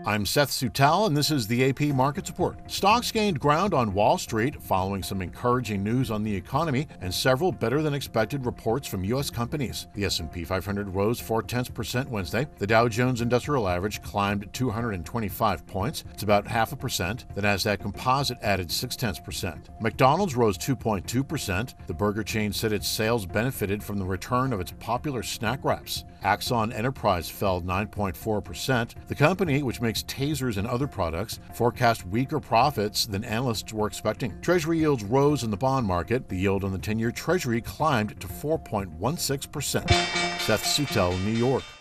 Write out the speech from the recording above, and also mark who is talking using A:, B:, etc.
A: I'm Seth Sutal, and this is the AP Market Report. Stocks gained ground on Wall Street following some encouraging news on the economy and several better-than-expected reports from U.S. companies. The S&P 500 rose 0.4% Wednesday. The Dow Jones Industrial Average climbed 225 points. It's about 0.5%. The Nasdaq Composite added 0.6%. McDonald's rose 2.2%. The burger chain said its sales benefited from the return of its popular snack wraps. Axon Enterprise fell 9.4%. The company, which makes tasers and other products, forecast weaker profits than analysts were expecting. Treasury yields rose in the bond market. The yield on the 10-year Treasury climbed to 4.16%. Seth Sutel, New York.